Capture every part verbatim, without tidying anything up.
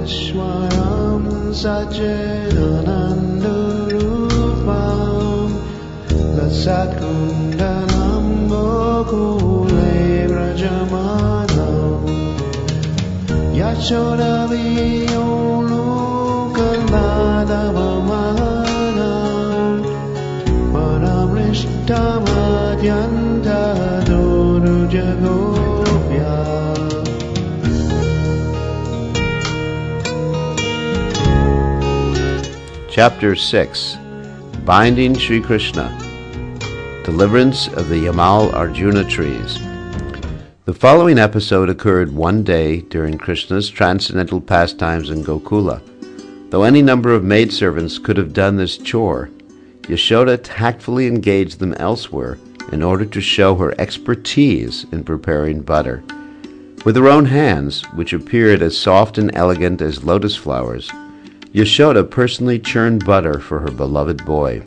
Ishwaram Sachidanandurupam Lasatkundanam Gokule Vrajamanam Yashodaviyolukaladavamanam Paramrishtamadyanta Dorujagopya. Chapter six. Binding Sri Krishna. Deliverance of the Yamal Arjuna trees. The following episode occurred one day during Krishna's transcendental pastimes in Gokula. Though any number of maidservants could have done this chore, Yashoda tactfully engaged them elsewhere in order to show her expertise in preparing butter. With her own hands, which appeared as soft and elegant as lotus flowers, Yashoda personally churned butter for her beloved boy.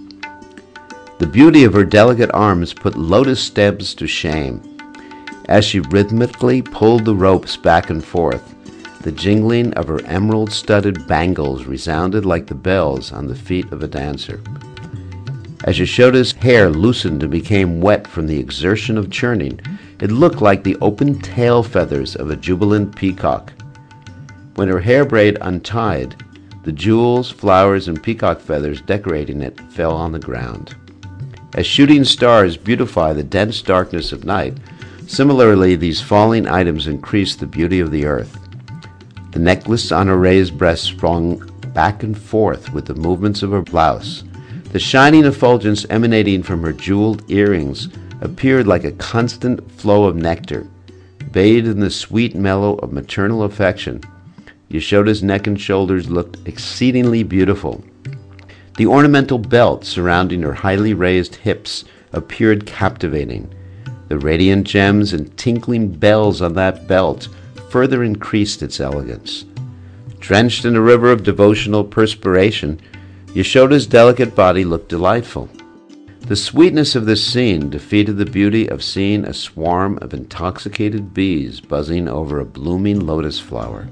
The beauty of her delicate arms put lotus stems to shame. As she rhythmically pulled the ropes back and forth, the jingling of her emerald-studded bangles resounded like the bells on the feet of a dancer. As Yashoda's hair loosened and became wet from the exertion of churning, it looked like the open tail feathers of a jubilant peacock. When her hair braid untied, the jewels, flowers, and peacock feathers decorating it fell on the ground. As shooting stars beautify the dense darkness of night, similarly these falling items increased the beauty of the earth. The necklace on her raised breast swung back and forth with the movements of her blouse. The shining effulgence emanating from her jeweled earrings appeared like a constant flow of nectar. Bathed in the sweet mellow of maternal affection, Yashoda's neck and shoulders looked exceedingly beautiful. The ornamental belt surrounding her highly raised hips appeared captivating. The radiant gems and tinkling bells on that belt further increased its elegance. Drenched in a river of devotional perspiration, Yashoda's delicate body looked delightful. The sweetness of this scene defeated the beauty of seeing a swarm of intoxicated bees buzzing over a blooming lotus flower.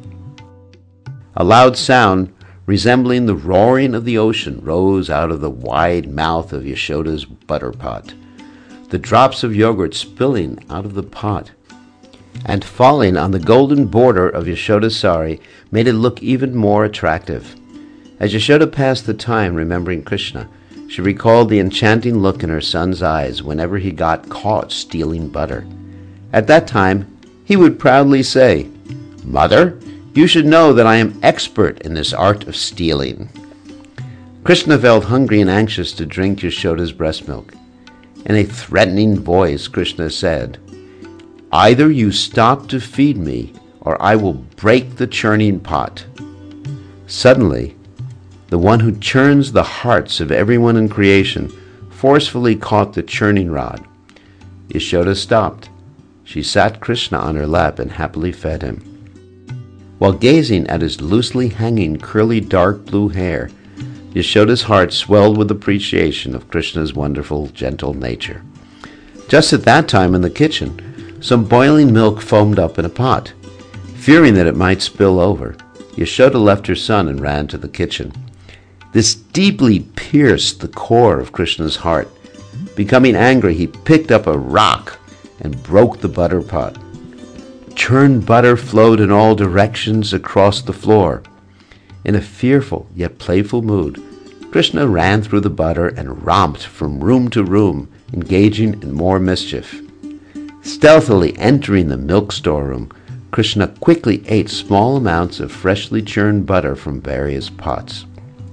A loud sound, resembling the roaring of the ocean, rose out of the wide mouth of Yashoda's butter pot, the drops of yogurt spilling out of the pot and falling on the golden border of Yashoda's sari made it look even more attractive. As Yashoda passed the time remembering Krishna, she recalled the enchanting look in her son's eyes whenever he got caught stealing butter. At that time, he would proudly say, "Mother, you should know that I am expert in this art of stealing." Krishna felt hungry and anxious to drink Yashoda's breast milk. In a threatening voice, Krishna said, "Either you stop to feed me, or I will break the churning pot." Suddenly, the one who churns the hearts of everyone in creation forcefully caught the churning rod. Yashoda stopped. She sat Krishna on her lap and happily fed him. While gazing at his loosely hanging curly dark blue hair, Yashoda's heart swelled with appreciation of Krishna's wonderful, gentle nature. Just at that time in the kitchen, some boiling milk foamed up in a pot. Fearing that it might spill over, Yashoda left her son and ran to the kitchen. This deeply pierced the core of Krishna's heart. Becoming angry, he picked up a rock and broke the butter pot. Churned butter flowed in all directions across the floor. In a fearful yet playful mood, Krishna ran through the butter and romped from room to room, engaging in more mischief. Stealthily entering the milk storeroom, Krishna quickly ate small amounts of freshly churned butter from various pots.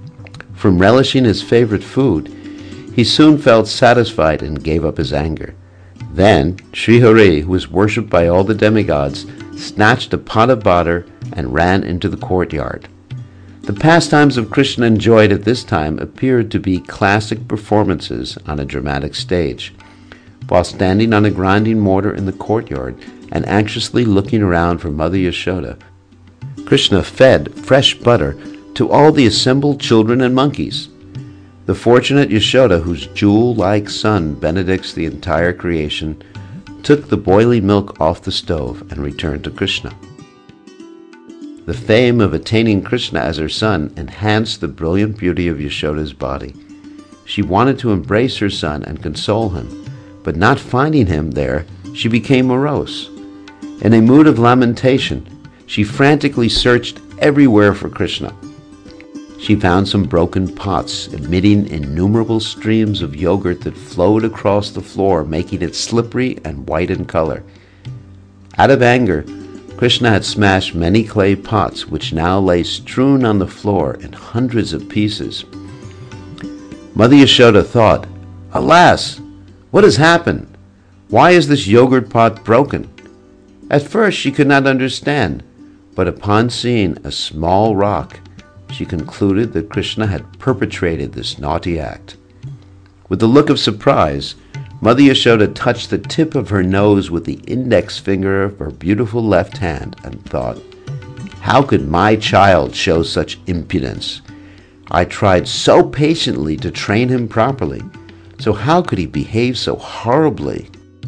From relishing his favorite food, he soon felt satisfied and gave up his anger. Then Srihari, who was worshipped by all the demigods, snatched a pot of butter and ran into the courtyard. The pastimes of Krishna enjoyed at this time appeared to be classic performances on a dramatic stage. While standing on a grinding mortar in the courtyard and anxiously looking around for Mother Yashoda, Krishna fed fresh butter to all the assembled children and monkeys. The fortunate Yashoda, whose jewel-like son benedicts the entire creation, took the boiling milk off the stove and returned to Krishna. The fame of attaining Krishna as her son enhanced the brilliant beauty of Yashoda's body. She wanted to embrace her son and console him, but not finding him there, she became morose. In a mood of lamentation, she frantically searched everywhere for Krishna. She found some broken pots emitting innumerable streams of yogurt that flowed across the floor, making it slippery and white in color. Out of anger, Krishna had smashed many clay pots, which now lay strewn on the floor in hundreds of pieces. Mother Yashoda thought, "Alas, what has happened? Why is this yogurt pot broken?" At first she could not understand, but upon seeing a small rock, she concluded that Krishna had perpetrated this naughty act. With a look of surprise, Mother Yashoda touched the tip of her nose with the index finger of her beautiful left hand and thought, "How could my child show such impudence? I tried so patiently to train him properly, so how could he behave so horribly?"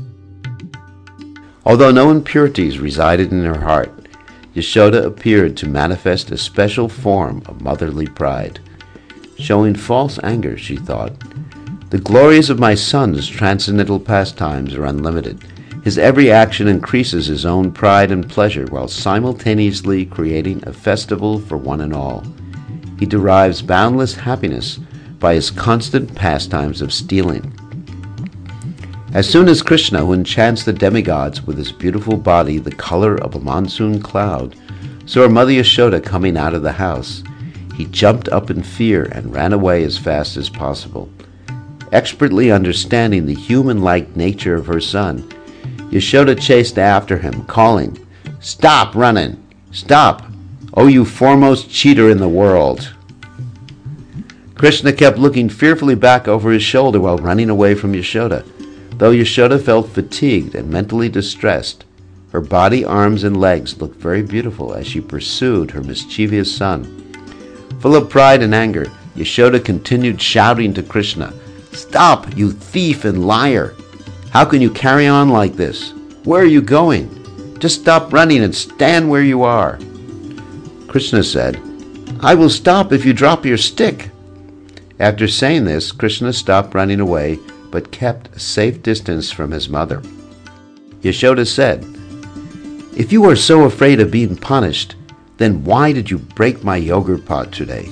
Although no impurities resided in her heart, Yashoda appeared to manifest a special form of motherly pride. Showing false anger, she thought, "The glories of my son's transcendental pastimes are unlimited. His every action increases his own pride and pleasure while simultaneously creating a festival for one and all. He derives boundless happiness by his constant pastimes of stealing." As soon as Krishna, who enchants the demigods with his beautiful body the color of a monsoon cloud, saw Mother Yashoda coming out of the house, he jumped up in fear and ran away as fast as possible. Expertly understanding the human-like nature of her son, Yashoda chased after him, calling, "Stop running! Stop! Oh, you foremost cheater in the world!" Krishna kept looking fearfully back over his shoulder while running away from Yashoda. Though Yashoda felt fatigued and mentally distressed, her body, arms, and legs looked very beautiful as she pursued her mischievous son. Full of pride and anger, Yashoda continued shouting to Krishna, "Stop, you thief and liar! How can you carry on like this? Where are you going? Just stop running and stand where you are." Krishna said, "I will stop if you drop your stick." After saying this, Krishna stopped running away, but kept a safe distance from his mother. Yashoda said, "If you are so afraid of being punished, then why did you break my yogurt pot today?"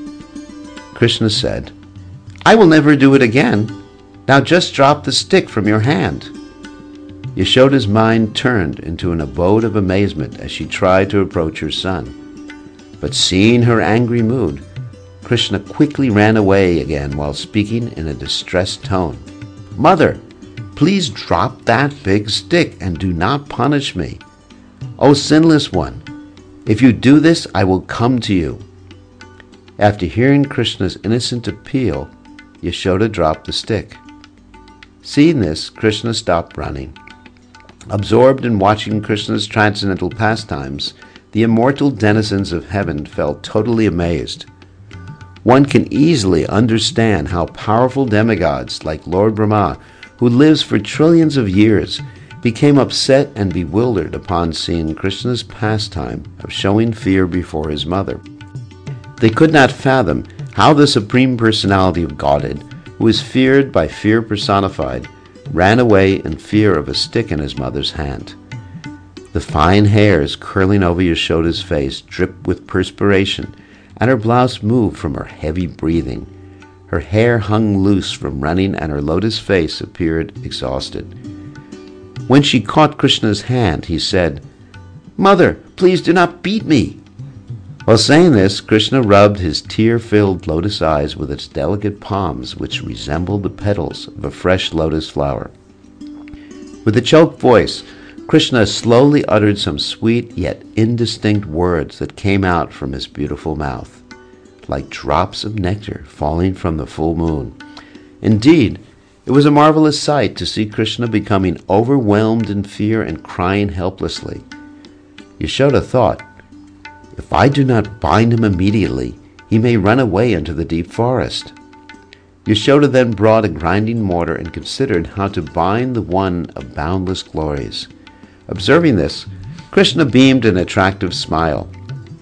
Krishna said, "I will never do it again. Now just drop the stick from your hand." Yashoda's mind turned into an abode of amazement as she tried to approach her son. But seeing her angry mood, Krishna quickly ran away again while speaking in a distressed tone. "Mother, please drop that big stick and do not punish me. O sinless one, if you do this, I will come to you." After hearing Krishna's innocent appeal, Yashoda dropped the stick. Seeing this, Krishna stopped running. Absorbed in watching Krishna's transcendental pastimes, the immortal denizens of heaven felt totally amazed. One can easily understand how powerful demigods like Lord Brahma, who lives for trillions of years, became upset and bewildered upon seeing Krishna's pastime of showing fear before his mother. They could not fathom how the Supreme Personality of Godhead, who is feared by fear personified, ran away in fear of a stick in his mother's hand. The fine hairs curling over Yashoda's face dripped with perspiration, and her blouse moved from her heavy breathing. Her hair hung loose from running, and her lotus face appeared exhausted. When she caught Krishna's hand, he said, "Mother, please do not beat me." While saying this, Krishna rubbed his tear-filled lotus eyes with its delicate palms, which resembled the petals of a fresh lotus flower. With a choked voice, Krishna slowly uttered some sweet yet indistinct words that came out from his beautiful mouth, like drops of nectar falling from the full moon. Indeed, it was a marvelous sight to see Krishna becoming overwhelmed in fear and crying helplessly. Yashoda thought, "If I do not bind him immediately, he may run away into the deep forest." Yashoda then brought a grinding mortar and considered how to bind the one of boundless glories. Observing this, Krishna beamed an attractive smile.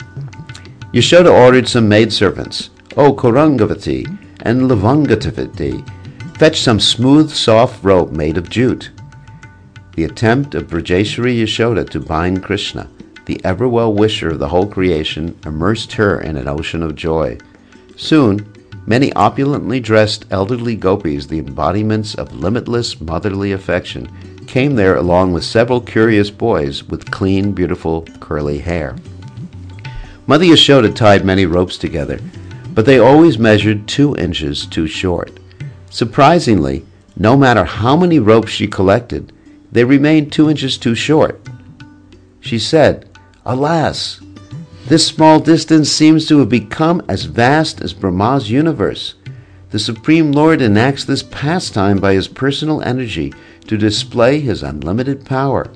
Yashoda ordered some maidservants, O Korangavati and Lavangatavati, fetch some smooth, soft rope made of jute. The attempt of Brajeshwari Yashoda to bind Krishna, the ever-well-wisher of the whole creation, immersed her in an ocean of joy. Soon, many opulently dressed elderly gopis, the embodiments of limitless motherly affection, came there along with several curious boys with clean, beautiful, curly hair. Mother Yashoda tied many ropes together, but they always measured two inches too short. Surprisingly, no matter how many ropes she collected, they remained two inches too short. She said, "Alas, this small distance seems to have become as vast as Brahma's universe. The Supreme Lord enacts this pastime by his personal energy to display his unlimited power."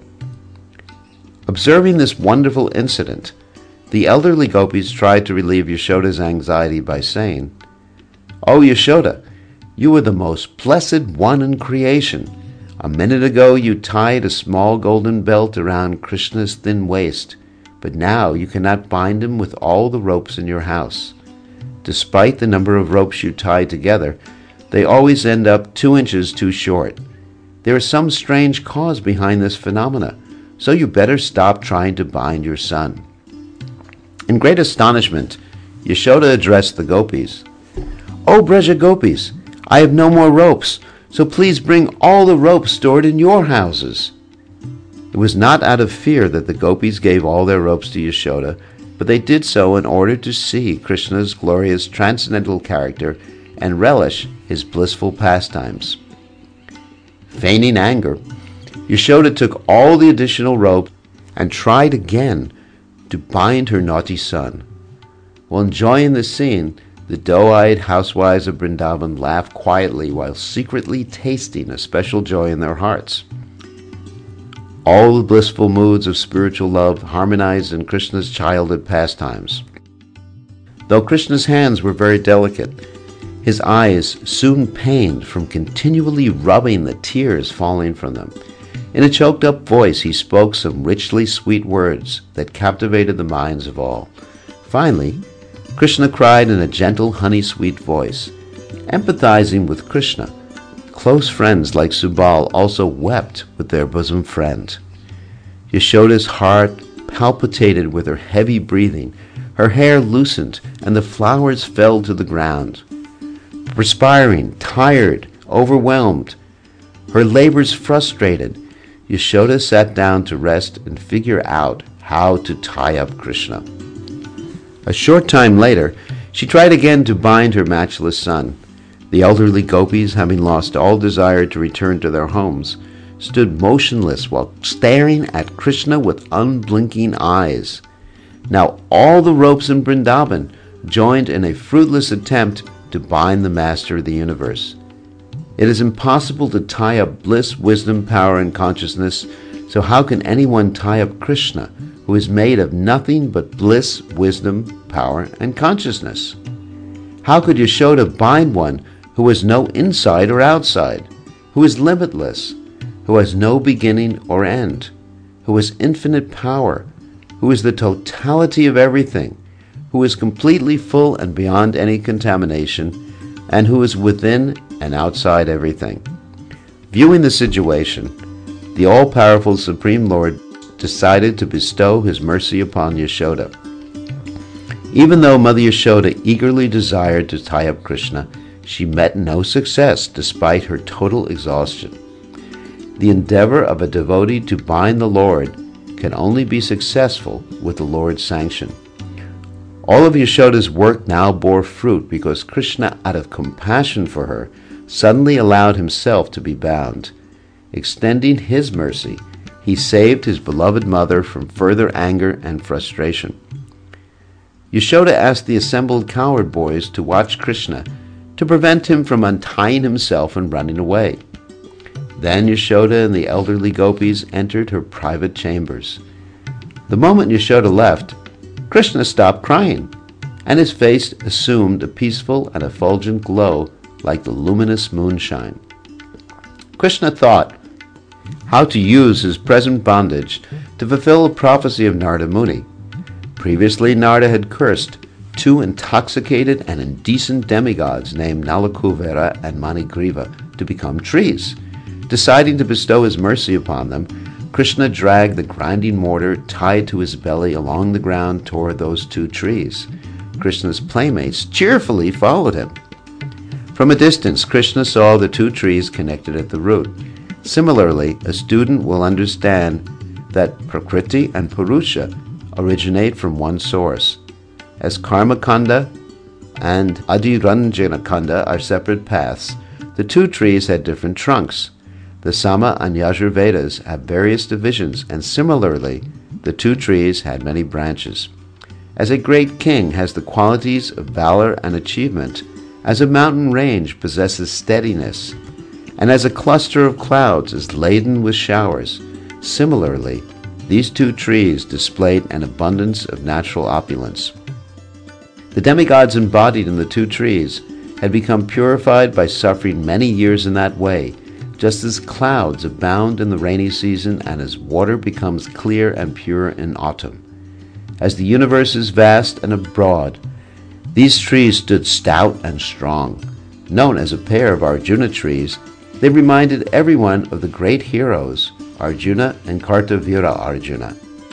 Observing this wonderful incident, the elderly gopis tried to relieve Yashoda's anxiety by saying, "O Yashoda, you are the most blessed one in creation. A minute ago you tied a small golden belt around Krishna's thin waist, but now you cannot bind him with all the ropes in your house. Despite the number of ropes you tie together, they always end up two inches too short. There is some strange cause behind this phenomena, so you better stop trying to bind your son." In great astonishment, Yashoda addressed the gopis. "O Braja gopis, I have no more ropes, so please bring all the ropes stored in your houses." It was not out of fear that the gopis gave all their ropes to Yashoda, but they did so in order to see Krishna's glorious transcendental character and relish his blissful pastimes. Feigning anger, Yashoda took all the additional ropes and tried again to bind her naughty son. While enjoying the scene, the doe-eyed housewives of Vrindavan laughed quietly while secretly tasting a special joy in their hearts. All the blissful moods of spiritual love harmonized in Krishna's childhood pastimes. Though Krishna's hands were very delicate, his eyes soon pained from continually rubbing the tears falling from them. In a choked-up voice, he spoke some richly sweet words that captivated the minds of all. Finally, Krishna cried in a gentle, honey-sweet voice. Empathizing with Krishna, close friends like Subal also wept with their bosom friend. Yashoda's heart palpitated with her heavy breathing. Her hair loosened, and the flowers fell to the ground. Perspiring, tired, overwhelmed, her labors frustrated, Yashoda sat down to rest and figure out how to tie up Krishna. A short time later, she tried again to bind her matchless son. The elderly gopis, having lost all desire to return to their homes, stood motionless while staring at Krishna with unblinking eyes. Now all the ropes in Vrindavan joined in a fruitless attempt to bind the Master of the universe. It is impossible to tie up bliss, wisdom, power, and consciousness, so how can anyone tie up Krishna, who is made of nothing but bliss, wisdom, power, and consciousness? How could Yashoda bind one who has no inside or outside, who is limitless, who has no beginning or end, who has infinite power, who is the totality of everything, who is completely full and beyond any contamination, and who is within and outside everything? Viewing the situation, the all-powerful Supreme Lord decided to bestow his mercy upon Yashoda. Even though Mother Yashoda eagerly desired to tie up Krishna, she met no success despite her total exhaustion. The endeavor of a devotee to bind the Lord can only be successful with the Lord's sanction. All of Yashoda's work now bore fruit because Krishna, out of compassion for her, suddenly allowed himself to be bound. Extending his mercy, he saved his beloved mother from further anger and frustration. Yashoda asked the assembled cowherd boys to watch Krishna to prevent him from untying himself and running away. Then Yashoda and the elderly gopis entered her private chambers. The moment Yashoda left, Krishna stopped crying, and his face assumed a peaceful and effulgent glow like the luminous moonshine. Krishna thought how to use his present bondage to fulfill a prophecy of Narada Muni. Previously, Narada had cursed, two intoxicated and indecent demigods named Nalakuvera and Manigriva to become trees. Deciding to bestow his mercy upon them, Krishna dragged the grinding mortar tied to his belly along the ground toward those two trees. Krishna's playmates cheerfully followed him. From a distance, Krishna saw the two trees connected at the root. Similarly, a student will understand that Prakriti and Purusha originate from one source. As Karma Kanda and Adiranjana Kanda are separate paths, the two trees had different trunks. The Sama and Yajur Vedas have various divisions, and similarly, the two trees had many branches. As a great king has the qualities of valor and achievement, as a mountain range possesses steadiness, and as a cluster of clouds is laden with showers, similarly, these two trees displayed an abundance of natural opulence. The demigods embodied in the two trees had become purified by suffering many years in that way, just as clouds abound in the rainy season and as water becomes clear and pure in autumn. As the universe is vast and broad, these trees stood stout and strong. Known as a pair of Arjuna trees, they reminded everyone of the great heroes, Arjuna and Kartavira Arjuna.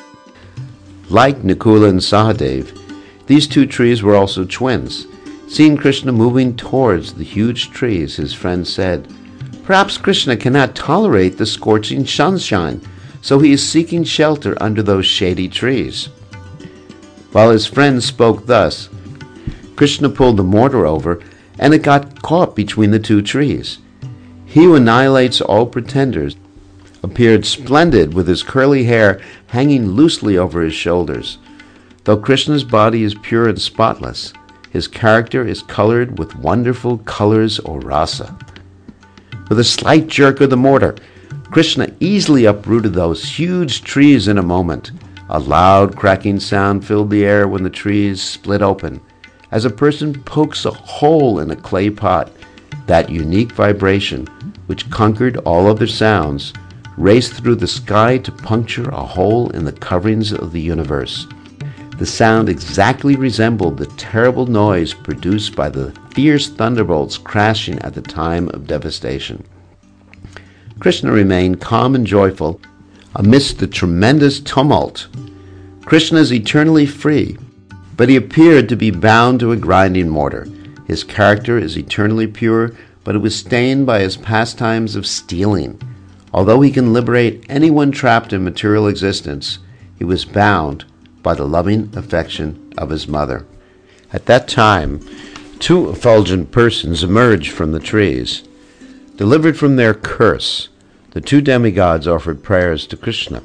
Like Nakula and Sahadev, these two trees were also twins. Seeing Krishna moving towards the huge trees, his friend said, "Perhaps Krishna cannot tolerate the scorching sunshine, so he is seeking shelter under those shady trees." While his friend spoke thus, Krishna pulled the mortar over, and it got caught between the two trees. He who annihilates all pretenders appeared splendid with his curly hair hanging loosely over his shoulders. Though Krishna's body is pure and spotless, his character is colored with wonderful colors or rasa. With a slight jerk of the mortar, Krishna easily uprooted those huge trees in a moment. A loud cracking sound filled the air when the trees split open. As a person pokes a hole in a clay pot, that unique vibration, which conquered all other sounds, raced through the sky to puncture a hole in the coverings of the universe. The sound exactly resembled the terrible noise produced by the fierce thunderbolts crashing at the time of devastation. Krishna remained calm and joyful amidst the tremendous tumult. Krishna is eternally free, but he appeared to be bound to a grinding mortar. His character is eternally pure, but it was stained by his pastimes of stealing. Although he can liberate anyone trapped in material existence, he was bound by the loving affection of his mother. At that time, two effulgent persons emerged from the trees. Delivered from their curse, the two demigods offered prayers to Krishna.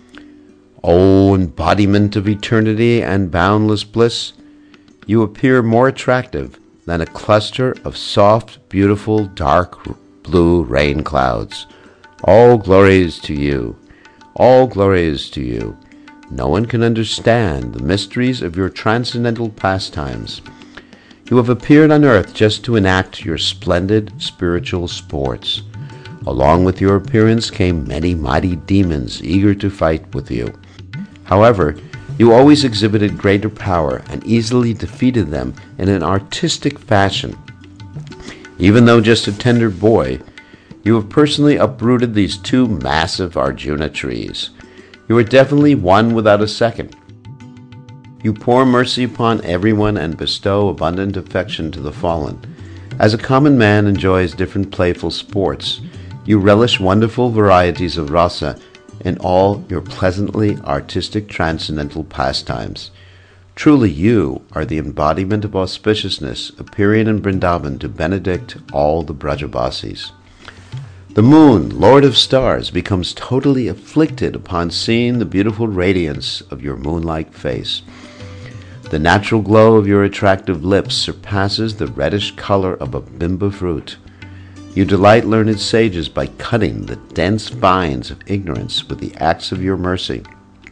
O embodiment of eternity and boundless bliss, you appear more attractive than a cluster of soft, beautiful, dark blue rain clouds. All glories to you. All glories to you. No one can understand the mysteries of your transcendental pastimes. You have appeared on earth just to enact your splendid spiritual sports. Along with your appearance came many mighty demons eager to fight with you. However, you always exhibited greater power and easily defeated them in an artistic fashion. Even though just a tender boy, you have personally uprooted these two massive Arjuna trees. You are definitely one without a second. You pour mercy upon everyone and bestow abundant affection to the fallen. As a common man enjoys different playful sports, you relish wonderful varieties of rasa in all your pleasantly artistic transcendental pastimes. Truly you are the embodiment of auspiciousness, appearing in Vrindavan to benedict all the Brajabasis. The moon, lord of stars, becomes totally afflicted upon seeing the beautiful radiance of your moon-like face. The natural glow of your attractive lips surpasses the reddish color of a bimba fruit. You delight learned sages by cutting the dense vines of ignorance with the axe of your mercy.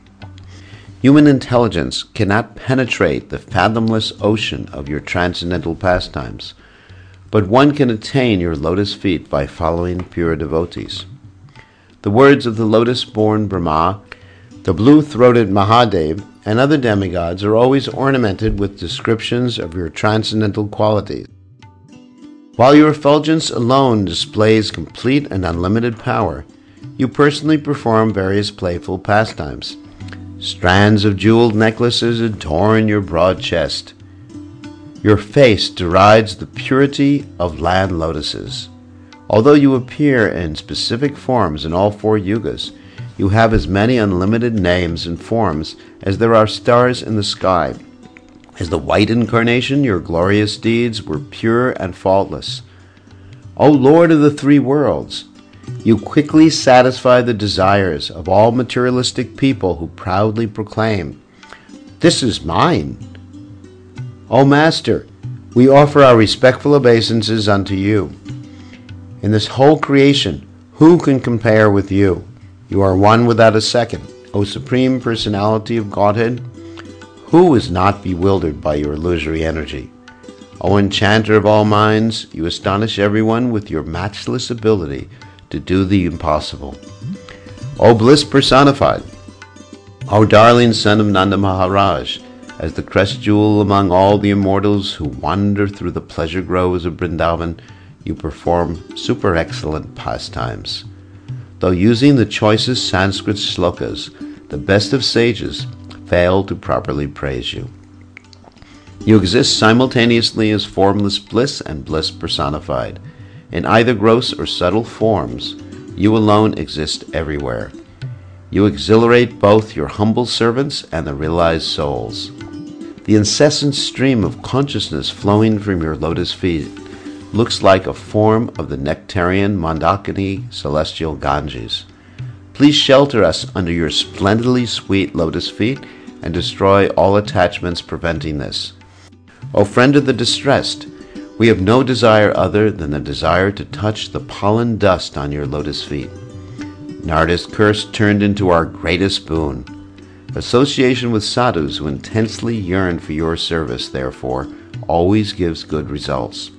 Human intelligence cannot penetrate the fathomless ocean of your transcendental pastimes, but one can attain your lotus feet by following pure devotees. The words of the lotus-born Brahma, the blue-throated Mahadev, and other demigods are always ornamented with descriptions of your transcendental qualities. While your effulgence alone displays complete and unlimited power, you personally perform various playful pastimes. Strands of jeweled necklaces adorn your broad chest. Your face derides the purity of land lotuses. Although you appear in specific forms in all four yugas, you have as many unlimited names and forms as there are stars in the sky. As the white incarnation, your glorious deeds were pure and faultless. O Lord of the three worlds, you quickly satisfy the desires of all materialistic people who proudly proclaim, "This is mine." O Master, we offer our respectful obeisances unto you. In this whole creation, who can compare with you? You are one without a second. O Supreme Personality of Godhead, who is not bewildered by your illusory energy? O Enchanter of all minds, you astonish everyone with your matchless ability to do the impossible. O Bliss Personified, O darling son of Nanda Maharaj, as the crest jewel among all the immortals who wander through the pleasure groves of Vrindavan, you perform super excellent pastimes. Though using the choicest Sanskrit shlokas, the best of sages fail to properly praise you. You exist simultaneously as formless bliss and bliss personified. In either gross or subtle forms, you alone exist everywhere. You exhilarate both your humble servants and the realized souls. The incessant stream of consciousness flowing from your lotus feet looks like a form of the nectarian Mandakini celestial Ganges. Please shelter us under your splendidly sweet lotus feet and destroy all attachments preventing this. O friend of the distressed, we have no desire other than the desire to touch the pollen dust on your lotus feet. Narada's curse turned into our greatest boon. Association with sadhus who intensely yearn for your service, therefore, always gives good results.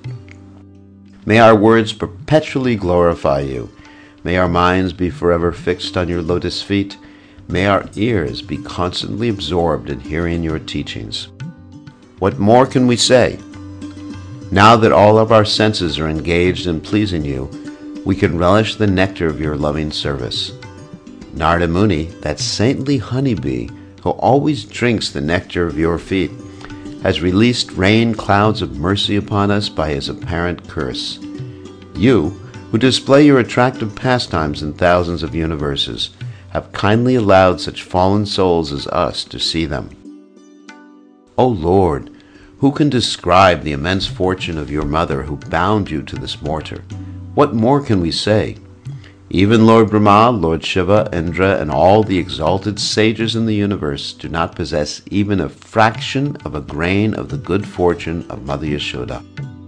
May our words perpetually glorify you. May our minds be forever fixed on your lotus feet. May our ears be constantly absorbed in hearing your teachings. What more can we say? Now that all of our senses are engaged in pleasing you, we can relish the nectar of your loving service. Narada Muni, that saintly honeybee who always drinks the nectar of your feet, has released rain clouds of mercy upon us by his apparent curse. You, who display your attractive pastimes in thousands of universes, have kindly allowed such fallen souls as us to see them. O Lord, who can describe the immense fortune of your mother who bound you to this mortar? What more can we say? Even Lord Brahma, Lord Shiva, Indra, and all the exalted sages in the universe do not possess even a fraction of a grain of the good fortune of Mother Yashoda.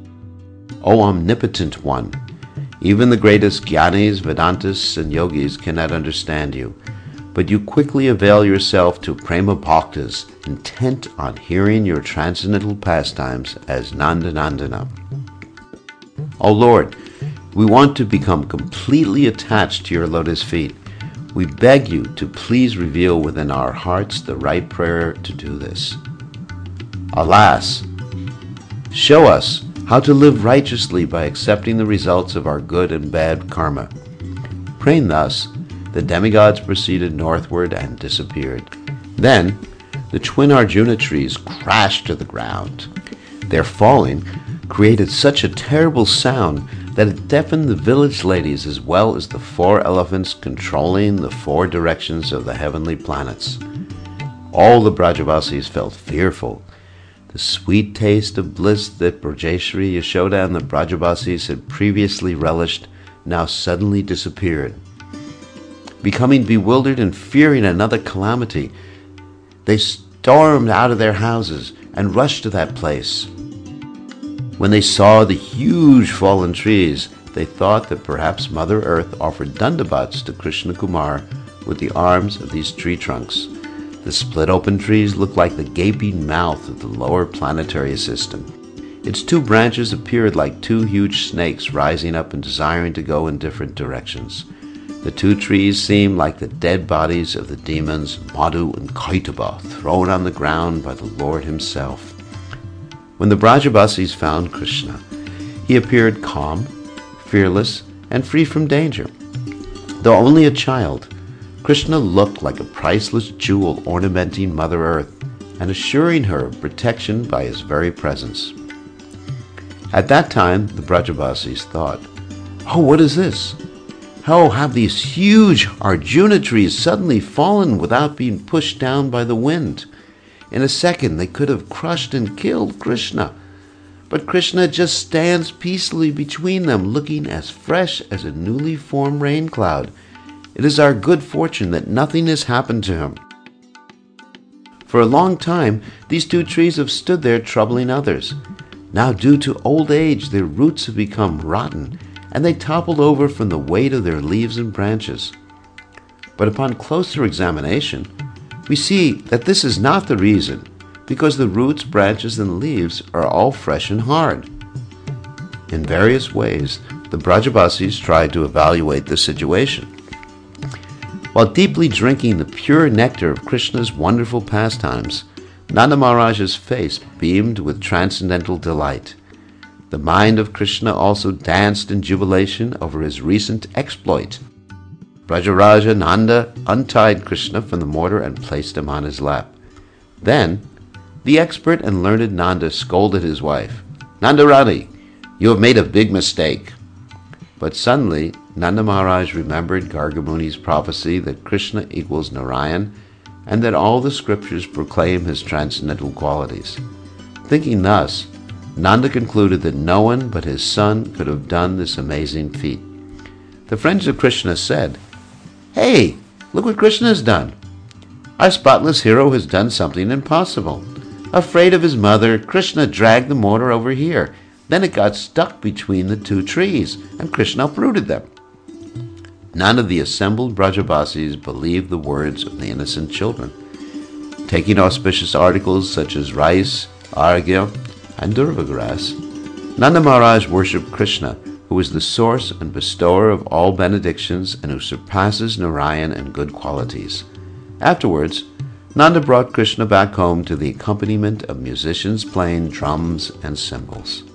O Omnipotent One, even the greatest Jnanis, Vedantists, and Yogis cannot understand you, but you quickly avail yourself to Prema Bhaktas, intent on hearing your transcendental pastimes as Nandanandana. O Lord, we want to become completely attached to your lotus feet. We beg you to please reveal within our hearts the right prayer to do this. Alas, show us how to live righteously by accepting the results of our good and bad karma. Praying thus, the demigods proceeded northward and disappeared. Then, the twin Arjuna trees crashed to the ground. Their falling created such a terrible sound that it deafened the village ladies as well as the four elephants controlling the four directions of the heavenly planets. All the Brajavasis felt fearful. The sweet taste of bliss that Brajeshri, Yashoda, and the Brajavasis had previously relished now suddenly disappeared. Becoming bewildered and fearing another calamity, they stormed out of their houses and rushed to that place. When they saw the huge fallen trees, they thought that perhaps Mother Earth offered dandavats to Krishna Kumar with the arms of these tree trunks. The split-open trees looked like the gaping mouth of the lower planetary system. Its two branches appeared like two huge snakes rising up and desiring to go in different directions. The two trees seemed like the dead bodies of the demons Madhu and Kaitaba, thrown on the ground by the Lord himself. When the Brajabasis found Krishna, he appeared calm, fearless, and free from danger. Though only a child, Krishna looked like a priceless jewel ornamenting Mother Earth and assuring her of protection by his very presence. At that time, the Brajabasis thought, "Oh, what is this? How have these huge Arjuna trees suddenly fallen without being pushed down by the wind? In a second, they could have crushed and killed Krishna. But Krishna just stands peacefully between them, looking as fresh as a newly formed rain cloud. It is our good fortune that nothing has happened to him." For a long time, these two trees have stood there troubling others. Now, due to old age, their roots have become rotten, and they toppled over from the weight of their leaves and branches. But upon closer examination, we see that this is not the reason, because the roots, branches, and leaves are all fresh and hard. In various ways, the Brajabasis tried to evaluate the situation. While deeply drinking the pure nectar of Krishna's wonderful pastimes, Nanda Maharaj's face beamed with transcendental delight. The mind of Krishna also danced in jubilation over his recent exploit. Brajaraja Nanda untied Krishna from the mortar and placed him on his lap. Then, the expert and learned Nanda scolded his wife, "Nandarani, you have made a big mistake." But suddenly, Nanda Maharaj remembered Gargamuni's prophecy that Krishna equals Narayan and that all the scriptures proclaim his transcendental qualities. Thinking thus, Nanda concluded that no one but his son could have done this amazing feat. The friends of Krishna said, "Hey, look what Krishna has done. Our spotless hero has done something impossible. Afraid of his mother, Krishna dragged the mortar over here. Then it got stuck between the two trees, and Krishna uprooted them." None of the assembled Brajabasis believed the words of the innocent children. Taking auspicious articles such as rice, arghya, and durva grass, Nanda Maharaj worshipped Krishna, who is the source and bestower of all benedictions and who surpasses Narayan in good qualities. Afterwards, Nanda brought Krishna back home to the accompaniment of musicians playing drums and cymbals.